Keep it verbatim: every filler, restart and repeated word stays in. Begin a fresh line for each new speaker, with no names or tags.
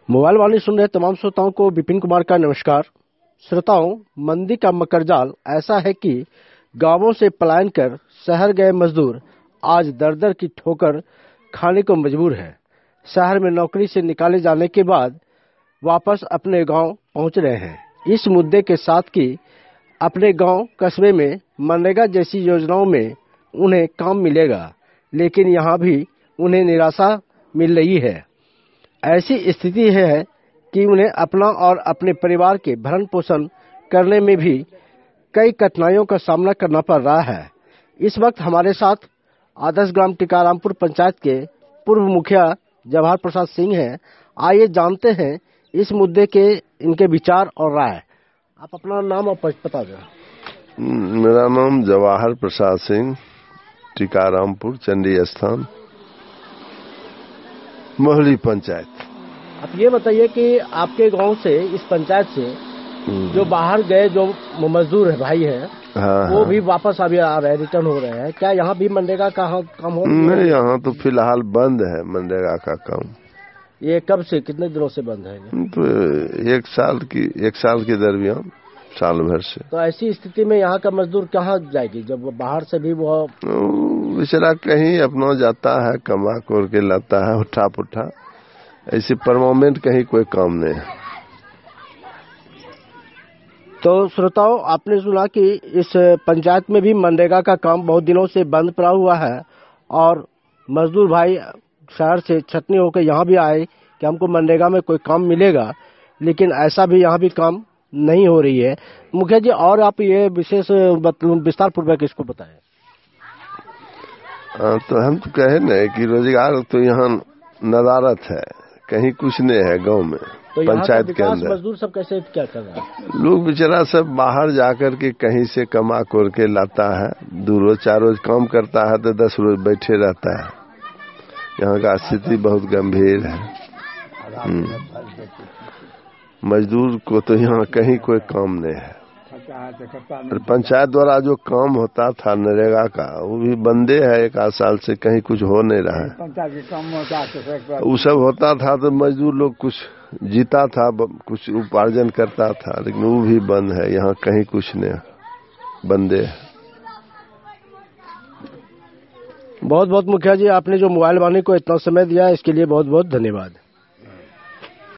Mobile वाणी सुन रहे तमाम श्रोताओं को विपिन कुमार का नमस्कार। श्रोताओं, मंदी का मकरजाल ऐसा है कि गांवों से पलायन कर शहर गए मजदूर आज दर दर की ठोकर खाने को मजबूर है। शहर में नौकरी से निकाले जाने के बाद वापस अपने गांव पहुंच रहे हैं। इस मुद्दे के साथ कि अपने गांव कस्बे में मनरेगा जैसी योजनाओं में उन्हें काम मिलेगा, लेकिन यहां भी उन्हें निराशा मिल रही है। ऐसी स्थिति है कि उन्हें अपना और अपने परिवार के भरण पोषण करने में भी कई कठिनाइयों का सामना करना पड़ रहा है। इस वक्त हमारे साथ आदर्श ग्राम टीकारामपुर पंचायत के पूर्व मुखिया जवाहर प्रसाद सिंह हैं। आइए जानते हैं इस मुद्दे के इनके विचार और राय। आप अपना नाम और पता दें।
मेरा नाम जवाहर प्रसाद सिंह, टीकारामपुर चंडी स्थान, मोहली पंचायत।
आप ये बताइए कि आपके गांव से, इस पंचायत से जो बाहर गए जो मजदूर है भाई हैं,
हाँ,
वो
हाँ।
भी वापस अभी आ रहे हैं, रिटर्न हो रहे हैं। क्या यहाँ भी मनरेगा का काम हो?
नहीं, यहाँ तो फिलहाल बंद है मनरेगा का काम।
ये कब से, कितने दिनों से बंद है?
तो एक साल की एक साल के दरमियान, साल भर से।
तो ऐसी स्थिति में यहाँ का मजदूर कहाँ जाएगी जब वो बाहर से भी वो
बेचारा कहीं अपना जाता है, कमा कोर के लाता है, उठा पुठा। ऐसे परमानेंट कहीं कोई काम नहीं है।
तो श्रोताओं, आपने सुना कि इस पंचायत में भी मनरेगा का काम बहुत दिनों से बंद पड़ा हुआ है और मजदूर भाई शहर से छटनी होकर यहाँ भी आए कि हमको मनरेगा में कोई काम मिलेगा, लेकिन ऐसा भी यहाँ भी काम नहीं हो रही है। मुखिया जी, और आप ये विशेष विस्तार पूर्वक इसको बताएं।
तो हम तो कहे न कि रोजगार तो यहाँ नदारत है, कहीं कुछ नहीं है गांव में।
तो
पंचायत के अंदर
मजदूर सब कैसे क्या कर रहा है?
लोग बेचारा सब बाहर जाकर के कहीं से कमा कोर के लाता है। दो रोज चार रोज काम करता है तो दस रोज बैठे रहता है। यहाँ का स्थिति बहुत गंभीर है। मजदूर को तो यहाँ कहीं कोई काम नहीं है। पंचायत द्वारा जो काम होता था नरेगा का, वो भी बंदे है। एक आध साल से कहीं कुछ हो नहीं रहा है। वो सब होता था तो मजदूर लोग कुछ जीता था, कुछ उपार्जन करता था, लेकिन वो भी बंद है। यहाँ कहीं कुछ नहीं, बंदे है।
बहुत बहुत मुखिया जी, आपने जो मोबाइल वाणी को इतना समय दिया, इसके लिए बहुत बहुत धन्यवाद।